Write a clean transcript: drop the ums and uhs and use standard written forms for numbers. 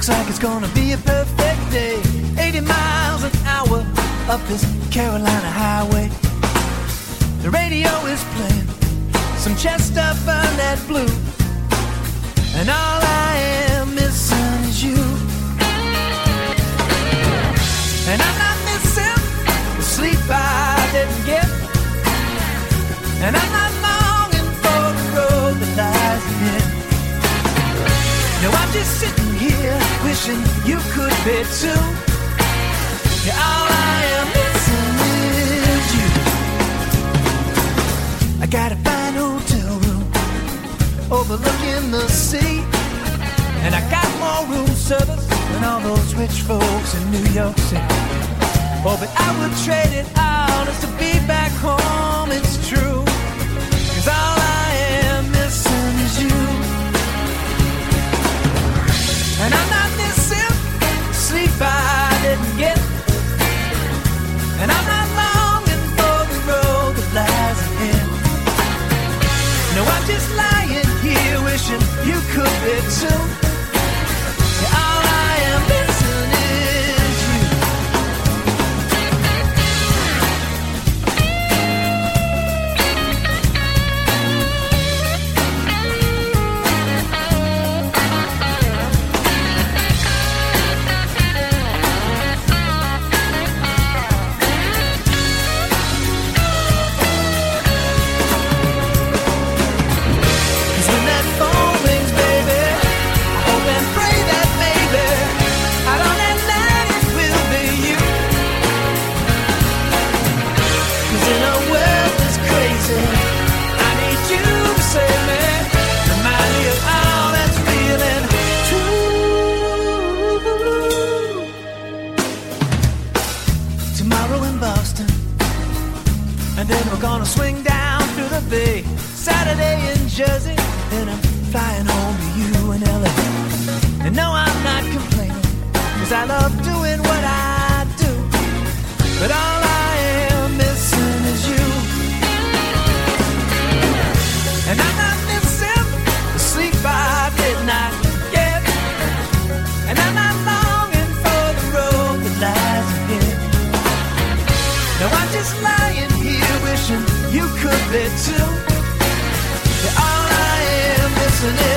Looks like it's gonna be a perfect day. 80 miles an hour up this Carolina highway. The radio is playing some Chester Burnett blue, and all I am missing is you. And I'm not missing the sleep I didn't get, and I'm not longing for the road that lies ahead. No, I'm just sitting here wishing you could be too. Yeah, all I am missing is you. I got a fine hotel room overlooking the sea, and I got more room service than all those rich folks in New York City. Oh, but I would trade it all just to be back home, it's true. 'Cause all I am missing is you. And I'm not missing sleep I didn't get, and I'm not longing for the road that lies ahead. No, I'm just lying here wishing you could be too. Yeah, all I am missing is you. And then we're gonna swing down through the bay. Saturday in Jersey, then I'm flying home to you in LA. And no, I'm not complaining, 'cause I love doing what I do. But all I am missing is you. And I'm not missing the sleep I did not get, and I'm not longing for the road that lies ahead. No, I'm just lying here wishing you could be too. Yeah, all I am missing is